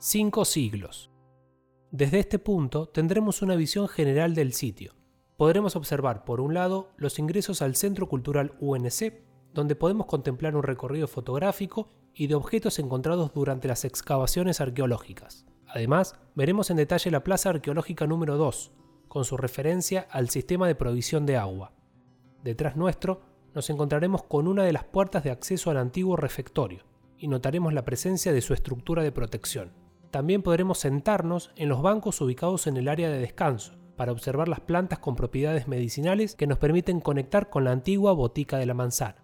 5 siglos. Desde este punto tendremos una visión general del sitio. Podremos observar, por un lado, los ingresos al Centro Cultural UNC, donde podemos contemplar un recorrido fotográfico y de objetos encontrados durante las excavaciones arqueológicas. Además, veremos en detalle la Plaza Arqueológica número 2, con su referencia al sistema de provisión de agua. Detrás nuestro, nos encontraremos con una de las puertas de acceso al antiguo refectorio y notaremos la presencia de su estructura de protección. También podremos sentarnos en los bancos ubicados en el área de descanso para observar las plantas con propiedades medicinales que nos permiten conectar con la antigua Botica de la Manzana.